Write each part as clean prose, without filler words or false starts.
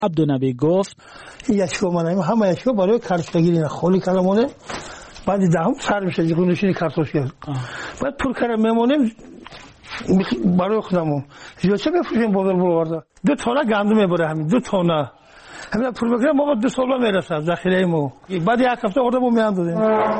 عبدالنبی گفت یشکو منم همه یشکو برای کارتگیری خالی کلمونه بعد دهم سر میشه جگونشینی کارتوش کرد بعد پر کردم میمونیم برای خودمون جوچه بفروشیم بازار برآورده 2 تانه گندم میبره همین 2 تانه همین پول بگیرم ما 2 سال میرسه ذخیره ما بعد یک هفته آوردم میاندازیم.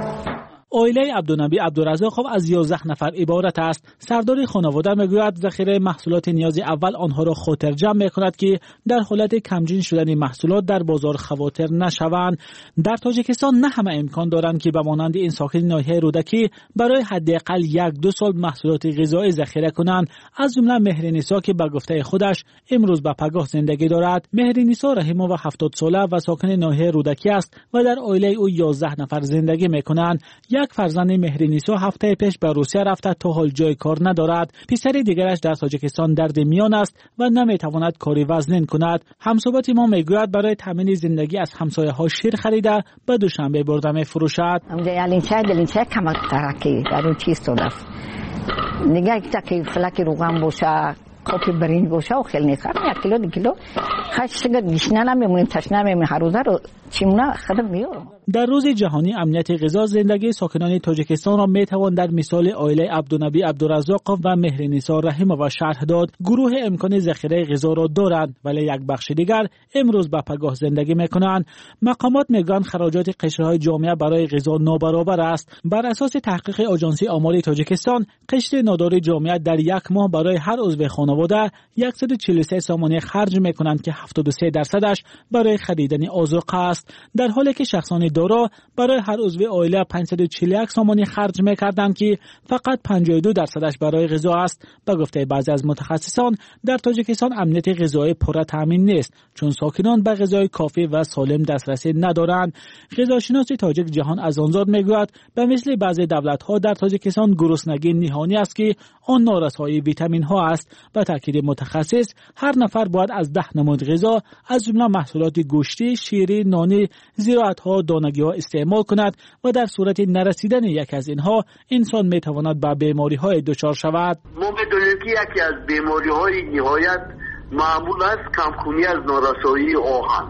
عائله عبدالنبی عبدالرزاق از 11 نفر عبارت است. سردار خانواده میگوید ذخیره محصولات نیاز اول آنها را خاطر جمع میکند که در حالت کمجین شدن محصولات در بازار خواطر نشوند. در تاجیکستان نه همه امکان دارند که به مانند این ساکن ناحیه رودکی برای حداقل 1-2 سال محصولات غذایی ذخیره کنند. از جمله مهرنیسا که به گفته خودش امروز به پگاه زندگی دارد. مهرنیسا رحیمووا 70 ساله و ساکن ناحیه رودکی است و در عائله او 11 نفر زندگی میکنند. یک فرزند مهرنیسا هفته پیش به روسیه رفته تا حال جای کار ندارد. پسر دیگرش در تاجیکستان درد میان است و نمیتواند کاری وزنین کند. همصحبت ما میگوید برای تامین زندگی از همسایه ها شیر خریده به دوشنبه برده میفروشد. دلینچه کم ترکی در اون چیز تو است. نگاه که فلک روغن باشه کاپی برنج باشه و خیلی نیست. 1 کیلو 2 کیلو خشک گشنه نمیمونیم تشنه میمونیم هر روزه رو چیمونه خدم میارم. در روز جهانی امنیت غذا زندگی ساکنان تاجیکستان را میتوان در مثال عائله عبدالنبی عبدالرزاق و مهرنیسا رحیمووا شرح داد. گروه امکان ذخیره غذا را دارند ولی یک بخش دیگر امروز به پگاه زندگی میکنند. مقامات میگویند خراجات قشرهای جامعه برای غذا نابرابر است. بر اساس تحقیق آژانس آمار تاجیکستان قشر نادار جامعه در یک ماه برای هر عضو خانواده 143 سامانه خرج میکنند که 73% برای خریدن آذوقه است، در حالی که شخصان دارا برای هر عضو عائله 541 سامانه خرج میکردند که فقط 52% برای غذا است. به گفته بعضی از متخصصان در تاجیکستان امنیت غذایی پوره تامین نیست چون ساکنان به غذای کافی و سالم دسترسی ندارند. غذاشناس تاجیک جهان ازانزاد میگوید به مثل بعضی دولت‌ها در تاجیکستان گرسنگی نهانی است که آن نارسایی ویتامین ها است. به تاکید متخصص هر نفر باید از 10 نمود غذا از جمله محصولات گوشتی، شیری، نانی، زراعت‌ها، دانگی‌ها استعمال کند و در صورت نرسیدن یک از اینها انسان میتواند به بیماری‌های دچار شود. ما بدونیم که یکی از بیماری‌های نهایت معمول است کمخونی از نارسایی آهن.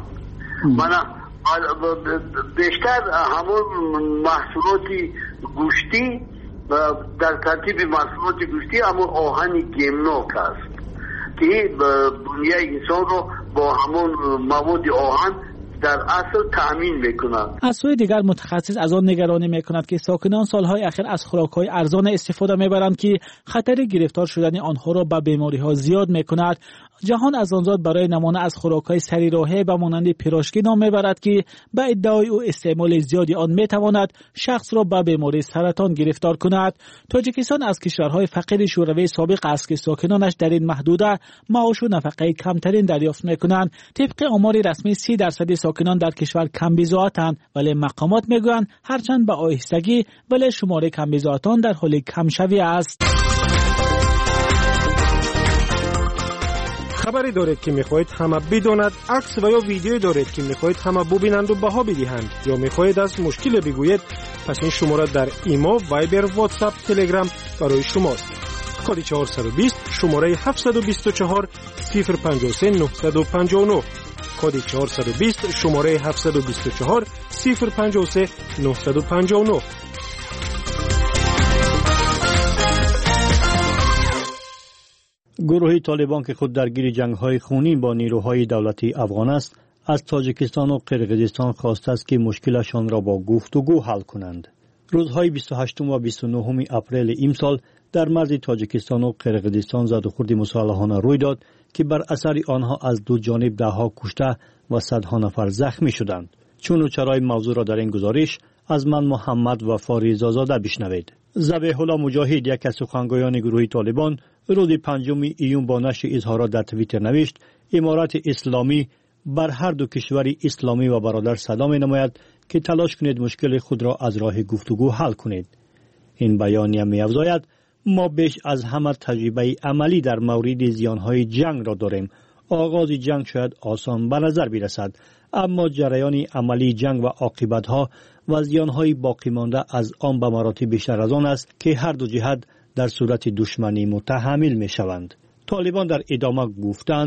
بیشتر همون محصولات گوشتی در ترتیب محصولات گوشتی همون آهن گیمناک است که بنیه انسان رو با همون مواد آهن در اصل تأمین میکنند. از سوی دیگر متخصص از آن نگرانی میکند که ساکنان سالهای اخیر از خوراک‌های ارزان استفاده میبرند که خطر گرفتار شدن آنها را به بیماری‌ها زیاد میکند. جهان ازانزاد برای نمونه از خوراک‌های سری راهه به مانند پیراشکی نام میبرد که به ادعای او استعمال زیادی آن میتواند شخص را به بیماری سرطان گرفتار کند. تاجیکستان از کشورهای فقیر شوروی سابق است که ساکنانش در این محدوده معاش و نفقه کمترین دریافت میکنند. طبق آمار رسمی 30% ساکنان در کشور کم بی‌ضاعتند، ولی مقامات میگویند هرچند به آهستگی ولی شماره کم بی‌ضاعتان در حال کمشوی است. خبری دارید که میخواهید همه بداند، عکس و یا ویدیو دارید که میخواهید همه ببینند و بها بدهند، یا میخواهید از مشکل بگویید، پس این شماره در ایمو، وایبر، واتساپ، تلگرام برای شماست. کد 420 شماره 724 053 959 کد 420 شماره 724 053 959. گروه طالبان که خود درگیر جنگ‌های خونین با نیروهای دولتی افغان است، از تاجیکستان و قرقیزستان خواسته است که مشکلشان را با گفتگو حل کنند. روزهای 28 و 29 اپریل امسال در مرز تاجیکستان و قرقیزستان زد و خورد مسلحانه روی داد که بر اثر آنها از دو جانب دهها کشته و صدها نفر زخمی شدند. چون و چرای موضوع را در این گزارش از من محمد وفاری زازاده بشنوید. ذبیح الله مجاهد، یک از سخنگویان گروه طالبان، روز 5 ایون با نشر اظهارات در توییتر نوشت: امارت اسلامی بر هر دو کشور اسلامی و برادر صدا می نماید که تلاش کنید مشکل خود را از راه گفتگو حل کنید. این بیانیه می افزاید: ما بیش از همه تجربه عملی در مورد زیانهای جنگ را داریم. آغاز جنگ شاید آسان به نظر برسد، اما جریان عملی جنگ و عاقبت‌ها و زیانهای باقی مانده از آن به مراتب بیشتر از آن است که هر دو جهت در صورت دشمنی متحمل می شوند. طالبان در ادامه گفتند: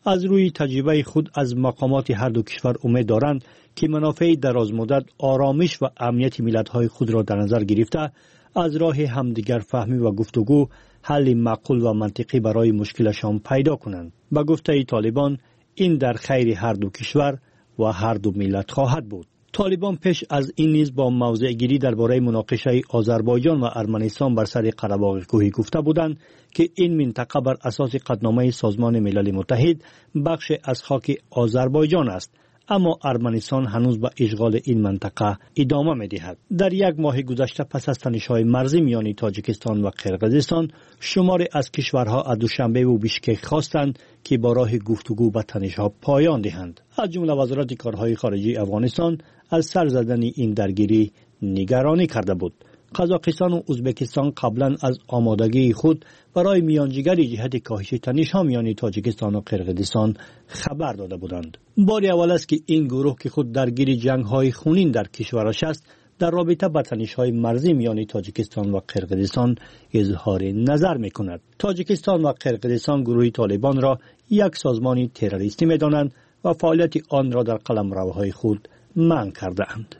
از روی تجربه خود از مقامات هر دو کشور امید دارند که منافع درازمدت آرامش و امنیت ملت‌های خود را در نظر گرفته از راه همدیگر فهمی و گفتگو حل معقول و منطقی برای مشکلشان پیدا کنند. به گفته طالبان این در خیر هر دو کشور و هر دو ملت خواهد بود. طالبان پیش از این نیز با موضع گیری درباره مناقشه آذربایجان و ارمنستان بر سر قره‌باغ کوهی گفته بودند که این منطقه بر اساس قطعنامه سازمان ملل متحد بخش از خاک آذربایجان است، اما ارمنستان هنوز به اشغال این منطقه ادامه می‌دهد. در یک ماه گذشته پس از تنش‌های مرزی میان تاجیکستان و قرقیزستان، شماری از کشورها از دوشنبه و بیشکک خواستند که با راه گفتگو به تنش‌ها پایان دهند. از جمله وزارت کارهای خارجه افغانستان از سر زدن این درگیری نگرانی کرده بود. قزاقستان و ازبکستان قبلا از آمادگی خود برای میانجیگری جهت کاهش تنش‌ها میان تاجیکستان و قرقیزستان خبر داده بودند. بار اول است که این گروه که خود درگیر جنگ‌های خونین در کشورش است در رابطه با تنش‌های مرزی میان تاجیکستان و قرقیزستان اظهار نظر می‌کند. تاجیکستان و قرقیزستان گروه طالبان را یک سازمان تروریستی می‌دانند و فعالیت آن را در قلمروهای خود منع کرده‌اند.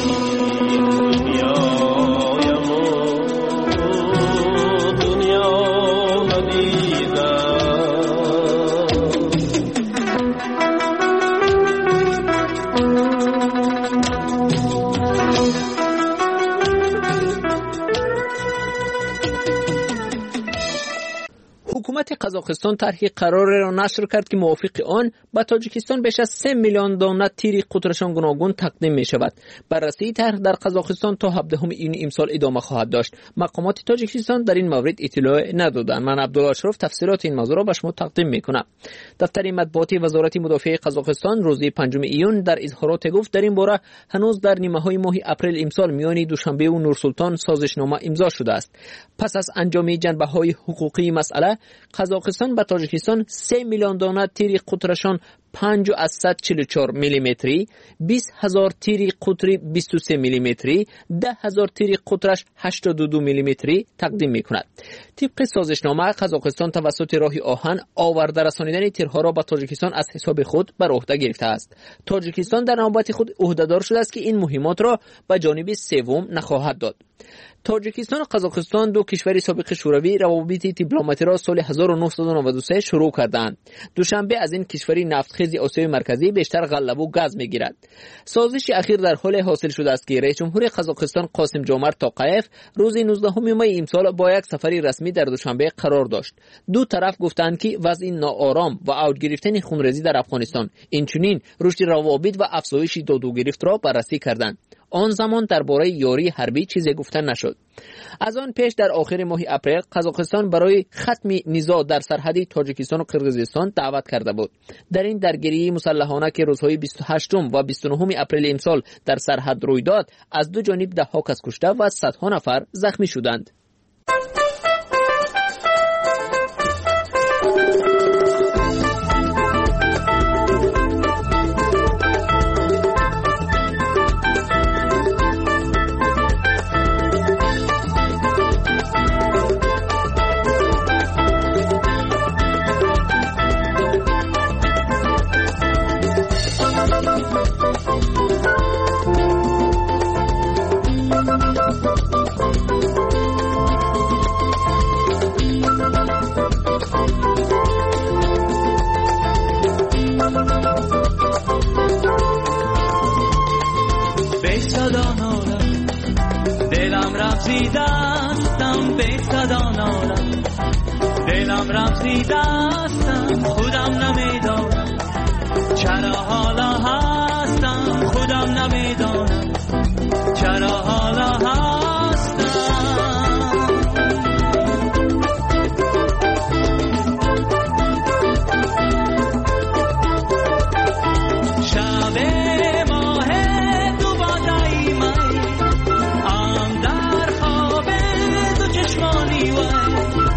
دنیا حکومت قزاقستان طرحی قرار را نشر کرد که موافق آن به تاجیکستان بیش از 3 میلیون دانه تیر قطرشان گوناگون تقدیم می شود. بررسی طرح در قزاقستان تا 17 ایون امسال ادامه خواهد داشت. مقامات تاجیکستان در این مورد اطلاع ندادند. من عبدالله اشرف تفصیلات این موضوع را به شما تقدیم می کنم. دفتر مطبوعاتی وزارت مدافع قزاقستان روز 5 ایون در اظهارات گفت در این باره هنوز در نیمه‌های ماه اپریل امسال میان دوشنبه و نورسلطان سازشنامه امضا شده است. پس از انجام جنبه‌های حقوقی مسئله، قزاقستان به تاجیکستان 3 میلیون دانه تیر قطرشان 5.44 میلیمتری، 20,000 تیر قطری 23 میلیمتری، 10,000 تیر قطرش 82 میلیمتری تقدیم می‌کند. طبق سازشنامه قزاقستان توسط راه آهن آورده رسانیدن تیرها را به تاجیکستان از حساب خود بر عهده گرفته است. تاجیکستان در نوبت خود عهده‌دار شده است که این مهمات را به جانب سوم نخواهد داد. تاجیکستان و قزاقستان دو کشور سابق شوروی روابط دیپلماتی را سال 1993 شروع کردند. دوشنبه از این کشوری نفتخیز آسیای مرکزی بیشتر غله و گاز میگیرد. سازش اخیر در حال حاصل شده است که رئیس جمهور قزاقستان قاسم جومرت توقیف روز 19 می امسال با یک سفری رسمی در دوشنبه قرار داشت. دو طرف گفتند که وضع ناآرام و اوج گرفتن خونریزی در افغانستان، اینچنین رشد روابط و افزایش داد و گرفت را بررسی کردند. آن زمان درباره یاری حربی چیزی گفته نشد. از آن پیش در آخر ماه اپریل قزاقستان برای ختم نزاع در سرحد تاجیکستان و قرقیزستان دعوت کرده بود. در این درگیری مسلحانه که روزهای 28 و 29 اپریل امسال در سرحد روی داد، از دو جانب ده‌ها کس کشته و صدها نفر زخمی شدند. دلم رفته دستم خودم نمیدانم چرا حالا هستم خودم نمیدانم چرا حالا هستم شب ماه دوباره من آن در خواب دو چشمانی و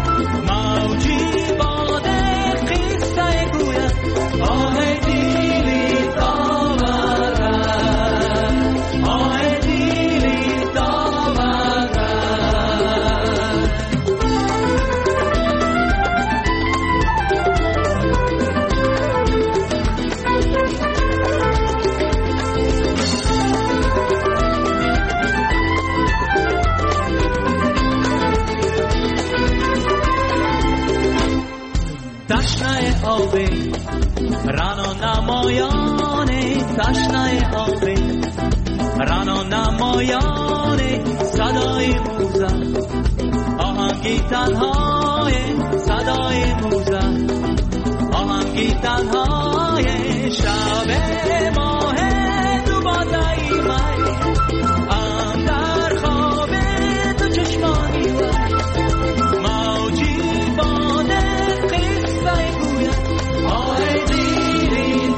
رانو نمایانه تشنه آبه رانو نمایانه صدای موزه آهنگی تنهای صدای موزه آهنگی تنهای شب ماه دوباره من آن در خواب تو چشمانی و موجی بانه قصه گوید آی دیلی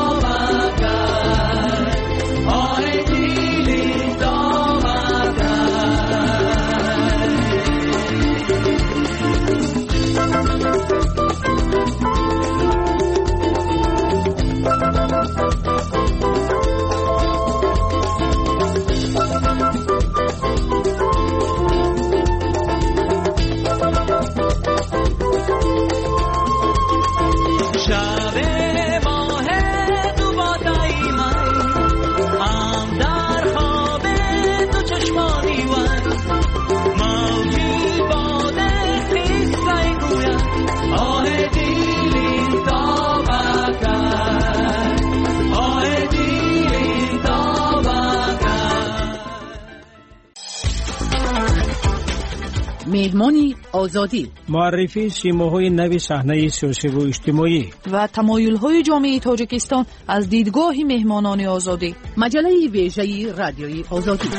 دامگر آی دیلی دامگر مهمانی آزادی، معرفی سیماهای نوی صحنه سیاسی و اجتماعی و تمایل‌های جامعه تاجیکستان از دیدگاه مهمانان آزادی. مجله ویژه رادیوی آزادی.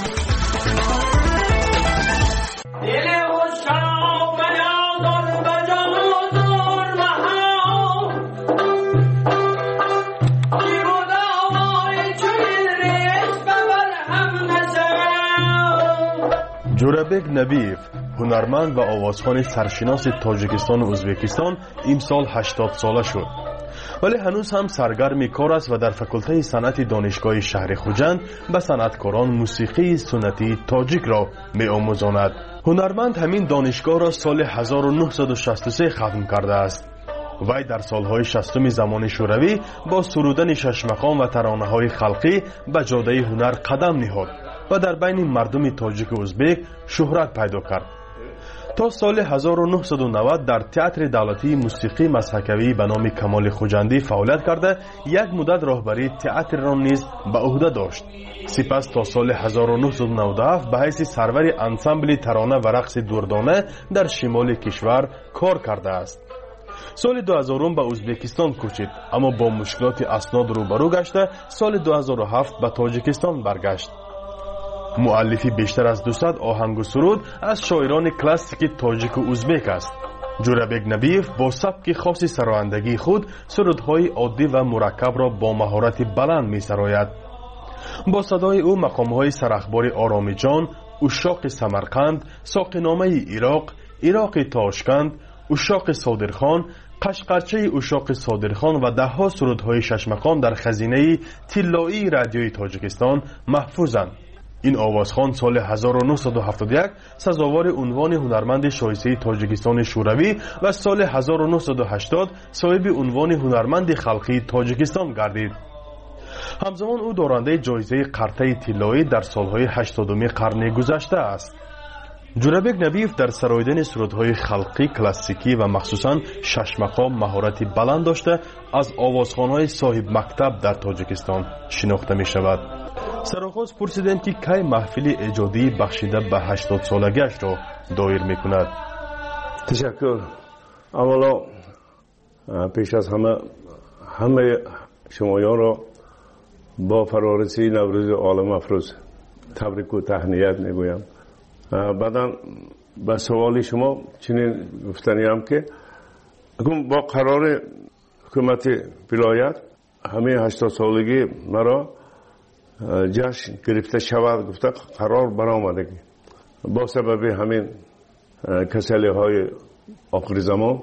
جورابک نبیف، هنرمند و آوازخوان سرشناس تاجیکستان و ازبکستان، امسال 80 ساله شد. ولی هنوز هم سرگرم کار است و در فکلته صنعت دانشگاه شهر خوجند به صنعتکاران موسیقی سنتی تاجیک را می‌آموزاند. هنرمند همین دانشگاه را سال 1963 ختم کرده است. وی در سالهای 60 زمان شوروی با سرودن ششمقام و ترانه‌های خلقی به جاده هنر قدم نهاد و در بین مردم تاجیک و ازبک شهرت پیدا کرد. تا سال 1990 در تئاتر دولتی موسیقی مسحکوی به نام کمال خوجندی فعالیت کرده، یک مدت راهبری تئاتر را نیز به عهده داشت. سپس تا سال 1997 به حیث سرور انسامبل ترانه و رقص دردانه در شمال کشور کار کرده است. سال 2000 به ازبکستان کوچید، اما با مشکلات اسناد روبرو گشته سال 2007 به تاجیکستان برگشت. مؤلفی بیشتر از 200 آهنگ و سرود از شاعران کلاسیک تاجیک و ازبک است. جورابک نبیف با سبک خاص سرایندگی خود سرودهای عادی و مرکب را با مهارت بلند می سراید. با صدای او مقامهای سرخبار آرامی جان، اشاق سمرقند، ساقینامه عراق، عراق تاشکند، اشاق صادرخان، قشقرچه اشاق صادرخان و دهها سرودهای ششمقام در خزینه طلایی رادیوی تاجیکستان محفوظند. این آوازخوان سال 1971 سزاوار عنوان هنرمند شایسته تاجیکستان شوروی و سال 1980 صاحب عنوان هنرمند خلقی تاجیکستان گردید. همزمان او دارنده جایزه قرطه طلایی در سالهای 80 قرن گذشته است. جورابک نبیف در سراییدن سرودهای خلقی کلاسیکی و مخصوصاً ششمقام مهارتی بلند داشته از آوازخوان‌های صاحب مکتب در تاجیکستان شناخته می شود. سرآغاز پرسیدند که کی محفل ایجادی بخشیده به 80 سالگیش را دایر می کند. تشکر. اولا پیش از همه شمایان را با فرارسی نوروز عالم افروز تبریک و تهنیت می گویم. بعدا به سوال شما چنین گفتنیم که اکنون با قرار حکومت ولایت همه 80 سالگی مرا جشن گرفته شود گفته قرار برآمدگی با سبب همین کسلی های آخر زمان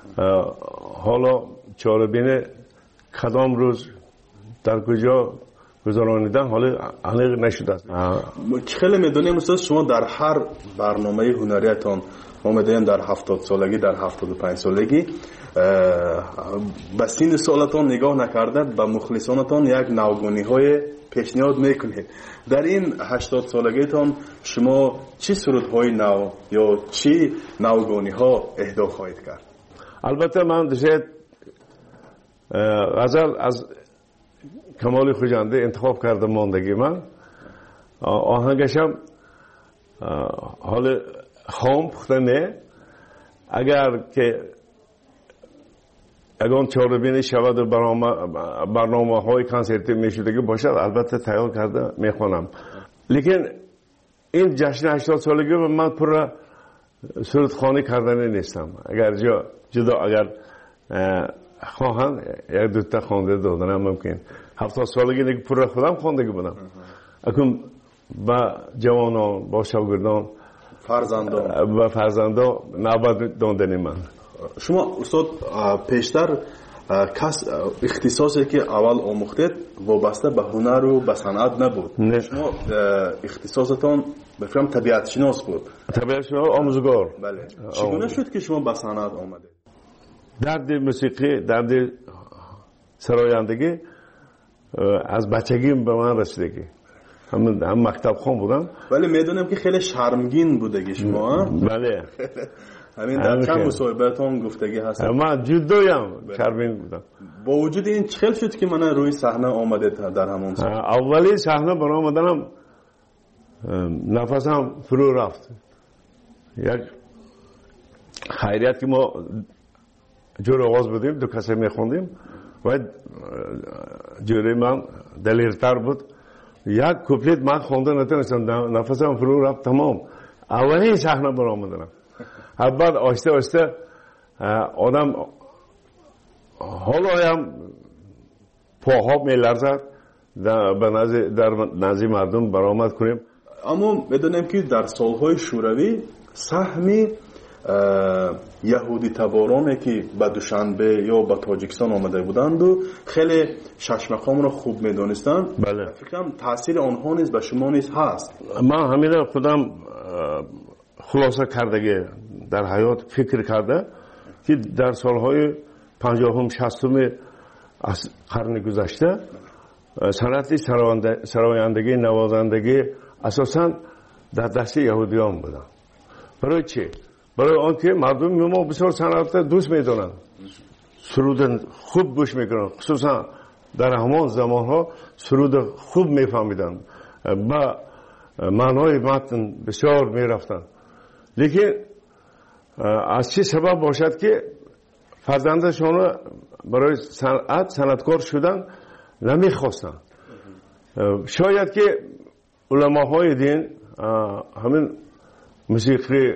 حالا چاره‌بین کدام روز در کجا گذرانیدن حالا علیق نشده است. خیلی میدونیم استاد شما در هر برنامه هنریتان ما میدونیم در 70 سالگی در 75 سالگی به سین سالتان نگاه نکرده به مخلصانتان یک نوگانی های پیشنهاد میکنید. در این 80 سالگیتان شما چی سرودهای نو یا چی نوگانی ها اهدا خواهید کرد؟ البته من شاید غزل از کمال خوجنده انتخاب کردم ماندگی من آهنگشم حال خام پخته نه اگر که اگر چهاربینی شود و برنامه های کنسرتی میشدگی باشد البته تیار کرده میخوانم. لیکن این جشن 80 سالگی من پر سرودخوانی کردنی نیستم. اگر جدا اگر خواهند یک دوتا خوانده دادنم ممکن 70 سالگی دیگه پر خودم خواندگی بودم. اکنون با جوانان با شاگردان و فرزندان نوبت دادنی من. شما استاد پیشتر اختصاصی که اول آموختید وابسته به هنر و به صنعت نبود. شما اختصاصتان بفرم طبیعت شناس بود. طبیعت شناس آموزگار. بله. چگونه شد که شما به صنعت آمدید؟ درد موسیقی، درد سرایندگی از بچگیم به من رسیدگی. هم مکتب خون بودم. ولی میدونم که خیلی شرمگین بودگی شما. بله. همین در چند مصاحبه‌تان گفتگی هست. من جدویم شرمگین بودم. با وجود این چه شد که من روی صحنه آمده در همون سال؟ اولی صحنه برآمدنم نفسم فرو رفت. یک خیریت که ما جور آواز بودیم، دو کسی میخوندیم و جوری من دلیرتر بود. یک کوپلیت من خونده نتونستم، نفسم فرو رفت تمام. اولین صحنه برآمدم. بعد آهسته آهسته آدم حالا هم پاها میلرزد در نزد مردم برآمد کنیم. اما بدونیم که در سالهای شوروی سهم یهودی تبارانی که به دوشنبه یا به تاجیکستان آمده بودند و خیلی ششمقام را خوب میدونستند. بله. فکرم تاثیر آنها نیز به شما نیز هست. من همین خودم خلاصه کردگی در حیات فکر کرده که در سالهای 50 60 از قرن گذشته صنعت سرایندگی نوازندگی اساساً در دست یهودیان بودن. برای چی؟ برای آنکه مردم ما بسیار صنعت دوست میدونن، سرود خوب گوش میکنن، خصوصا در همان زمانها سرود خوب میفهمیدن، با معنای متن بسیار میرفتن. لیکن از چه سبب باشد که فرزندشان برای صنعتکار شدن نمیخواستن. شاید که علماهای دین همین موسیقی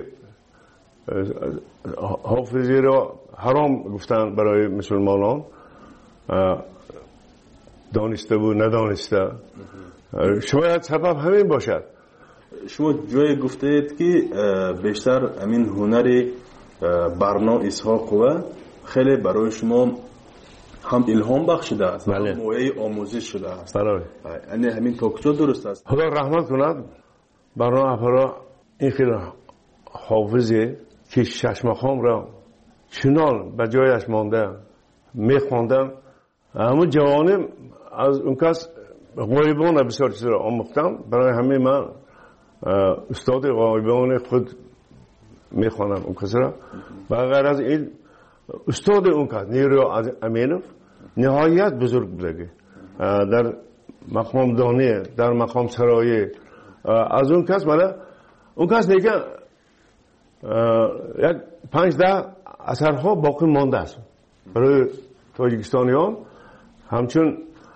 حافظی را حرام گفتن برای مسلمانان، دانسته و ندانسته. شاید سبب همین باشد. شما جای گفتید که بیشتر همین هنر برنا اسحاق و خیلی برای شما هم الهام بخشیده است، بله. موعظه آموزش شده است. برای یعنی همین تا کجا درست است؟ خدا رحمت کند برنا افرا این خیلی حافظی که ششمخام را چنان به جایش مانده میخواندن. همون جوانم از اون کس غایبان بسیار چیز را آموختم. برای همه من استاد غایبان خود میخوانم اون کس را. و غیر از این استاد اون کس نیرو امینوف نهایت بزرگ بودگی در مقام دانی، در مقام سرایی. از اون کس مالا اون کس دیگه یک 5-10 اثرها باقی مانده است برای تاجیکستانیان، همچون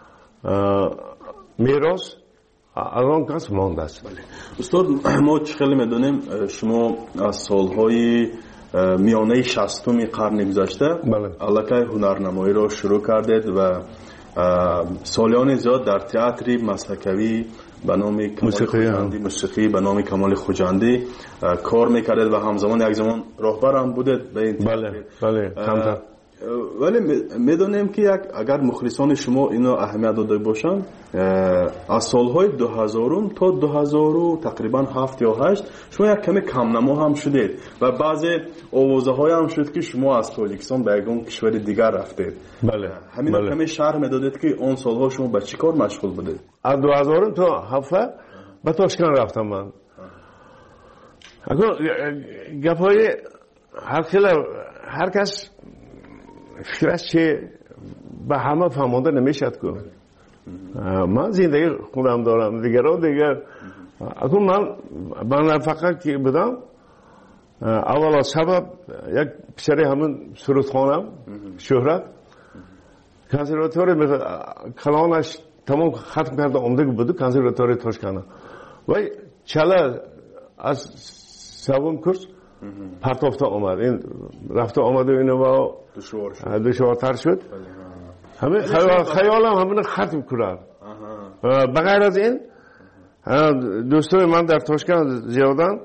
میراث از آن کس مانده است. استاد ما خیلی میدونیم شما از سالهای میانه 60 قرن گذشته الکی هنرنمایی را شروع کردید و سالیان زیاد در تئاتر مسحکوی به نام موسیقی به نام کمال خوجندی کار میکردید و همزمان یک زمان راهبر هم بودید به این تئاتر. بله کمتر. ولی میدونیم که اگر مخلصان شما اینو اهمیت داده باشن، از سالهای 2000 تا 2000 تقریبا 7 یا 8 شما یک کمی کم نما هم شدید و بعضی آوازه های هم شد که شما از تاجیکستان به یک کشور دیگر رفتید. بله. همین بله. کمی شرح میدادید که اون سالها شما به چی کار مشغول بودید؟ از 2000 تا 7 به تاشکند رفتم من. اگر گپای هر کس فکرش چه به همه فهمانده نمیشد که من زندگی خودم دارم، دیگران دیگر. اکنون من فقط که بودم اولا سبب یک پسری همون سرودخانم شهرت کنسرواتوری کلانش تمام ختم کرده آمده بود کنسرواتوری تاشکند و چله از سوم کورس پرتافته آمد. این رفته آمده اینو با دشوارتر شد. همه خیالم همین ختم کرد. بغیر از این دوستای من در تاشکند زیادن.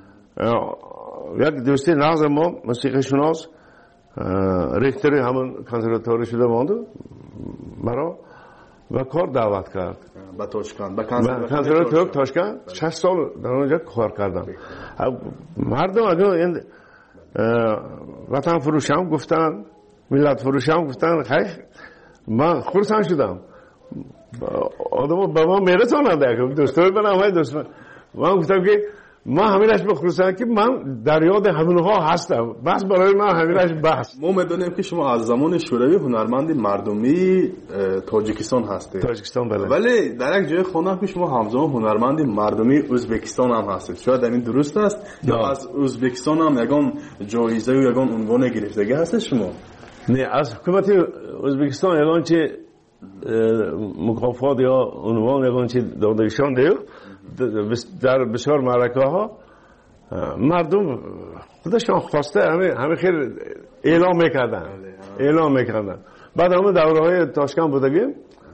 یک دوستی نغز ما موسیقی شناس ریختری همون کنسرواتوری شده مانده مرا و کار دعوت کرد به تاشکند، به کنسرواتوری تاشکند. 6 سال در اونجا کار کردم. مردم اگر این وطن فروشم گفتن، ملت فروشم گفتن، خیلی من خورسان شدم. آدم با من میرسانند دوستای من همه دوست من گفتم که ما همینش بخصوصا که من در یاد همونها هستم، بس برای من همینش بس. ما میدونیم که شما از زمان شوروی هنرمند مردمی تاجیکستان هستید. تاجیکستان بله. ولی در یک جای خوندم که شما همزمان هنرمند مردمی ازبکستان هم هستید. شاید این درست است یا از ازبکستان هم یگان جایزه و یگان عنوان گرفتگی هست شما؟ نه، از حکومت ازبکستان یگان چه مکافات یا عنوان یگان چه دادگیشان دیو در بسیار معرکه ها مردم خودشان خواسته همه خیلی اعلام میکردن. بعد همه دوره های تاشکند بودگیم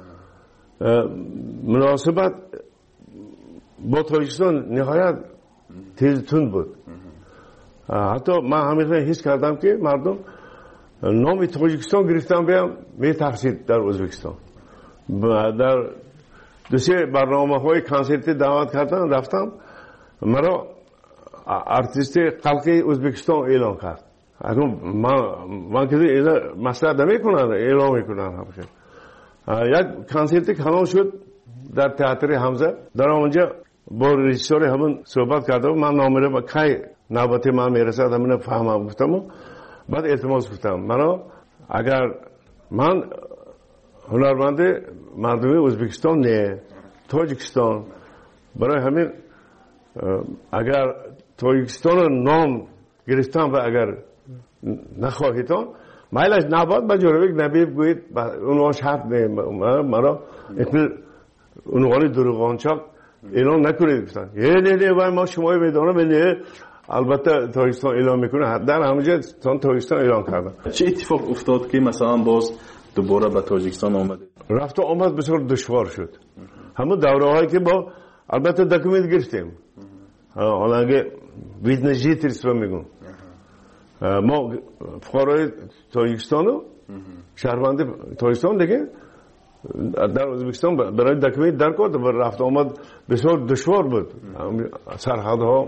مناسبت با تاجیکستان نهایت تیزتون بود. حتی من همیشه حس کردم که مردم نام تاجیکستان گرفتن بیام میترسید در ازبکستان. در دوسیه برنامه های کنسرتی دعوت کردن رفتم، مرا ارتیست خلقی ازبکستان اعلام کرد. من که اینا مسئله نمیکنن، اعلام میکنن همشه. یک کنسرتی کانال شد در تئاتر حمزه. در اونجا با رژیسور همون صحبت کردم، من نامره با کی نوبت من میرسد همین فهمم گفتم. بعد التماس گفتم مرا اگر من هنرمند مردمی ازبکستان نه تاجیکستان، برای همین اگر تاجیکستان نام گرفتم و اگر نخواهیدان مایلش نباد با جورویک نبی بگویید اونها شرط نه مرا اونوانی دروغانچاک اعلام نکنید گفتن نه وای ما شما میدانم نه البته تاجیکستان اعلام میکنه. در همونجا تاجیکستان اعلام کردن. چه اتفاق افتاد که مثلا باز دوباره به تاجیکستان آمدید؟ رفت و آمد بسیار دشوار شد. همون دوره هایی که با البته دکومنت گرفتیم، حالا اگه ویزن جیتریس رو میگم ما فقرای تاجیکستان و شهروند تاجیکستان دیگه در ازبکستان برای دکومنت در کرد و رفت آمد بسیار دشوار بود سرحدها.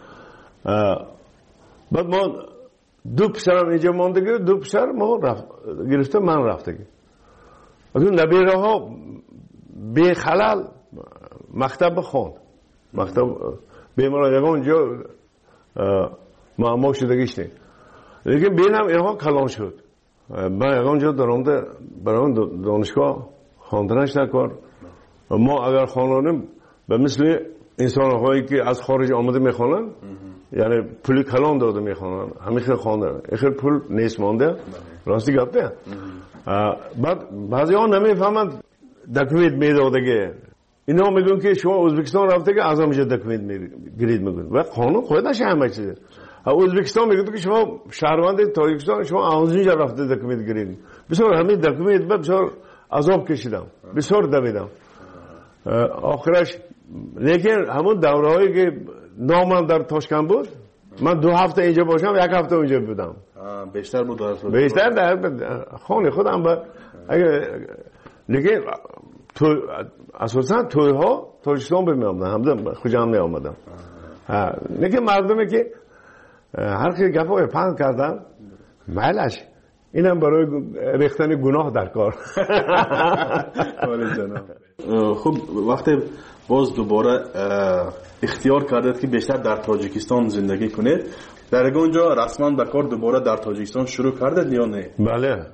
بعد ما دو پسرم اینجا ماندگی، دو پسر ما گرفته من رفتگی. از اون نبیره ها بی خلال مکتب خواند، مکتب بیماران یکم اونجا معما شدگیش نید. لیکن بینم اینها کلان شد. من یکم اونجا درامده برای دانشگاه خواندنش نکرد. ما اگر خوانانیم به مثل انسان هایی که از خارج آمده میخوانن، یعنی پول کلان داده میخوانن، همیشه خوانده اخیر پول نیست مانده، راستی گفته. بعد بعضی ها نمیفهمند دکومنت میدادگه. اینا میگن که شما ازبکستان رفته که از همینجا دکومنت گرید میگن و قانون خودش همه چیزه. ازبکستان میگه که شما شهروند تاجیکستان شما از اینجا رفته دکومنت گرید. بسیار همین دکومنت بسیار عذاب کشیدم، بسیار دویدم. آخرش لیکن همون دوره هایی که نامم در تاشکند بود، من 2 هفته اینجا باشم 1 هفته اونجا بودم. بیشتر بود بیشتر در خانه خودم با لیکن اساسا توی ها تاجیکستان به می آمدن، همزم خوشم می آمدم. لیکن مردمی که هر کی گفای پند کردن مالش اینم برای ریختن گناه در کار. خب وقتی باز دوباره اختیار کردید که بیشتر در تاجیکستان زندگی کنید، در اونجا رسما به کار دوباره در تاجیکستان شروع کردید یا نه؟ بله.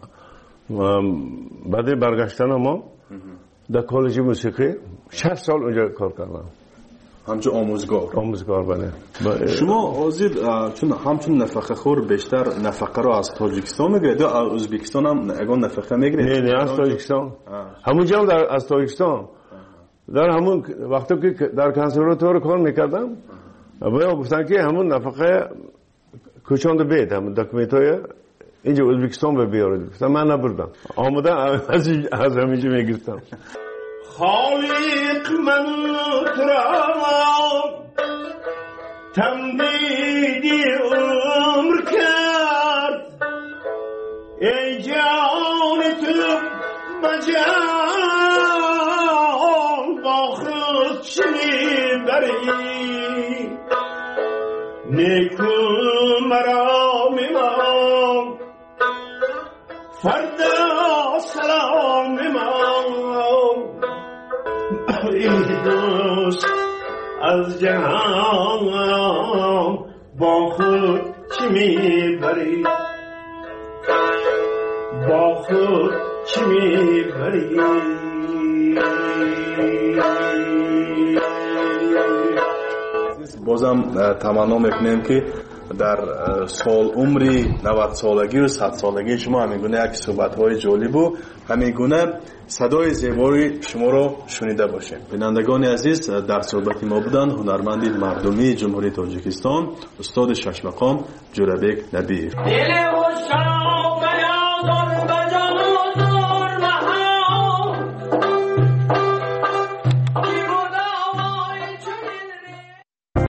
بعد برگشتن ما در کالج موسیقی 6 سال اونجا کار کردم. همچون آموزگار بله. شما آزید چون همچون نفقه خور بیشتر نفقه رو از تاجیکستان میگیرید یا از ازبکستان هم اگه نفقه میگیرید؟ نه از تاجیکستان. همونجا هم از تاجیکستان. در همون وقتی که در کنسرواتوار کار میکردم باید گفتن که همون نفقه کوچاند بید، همون دکومنت های اینجا ازبکستان به بیارید. گفتم من نبردم، آمده از همینجا میگرفتم. خالق من ترام تمدیدی عمر کرد، ای جان تو بجان با خود چنین بری، نیکو مرا میمان فردا سلام میمان. ای دوست از جهان با خود چی میبری با خود چی میبری بازم تمنا میکنیم که در سال عمری 90 سالگی و 100 سالگی شما همین گونه یک صحبت‌های جالب و همین گونه صدای زیبای شما را شنیده باشیم. بینندگان عزیز، در صحبت ما بودند هنرمند مردمی جمهوری تاجیکستان استاد شش مقام جورابک نبیف.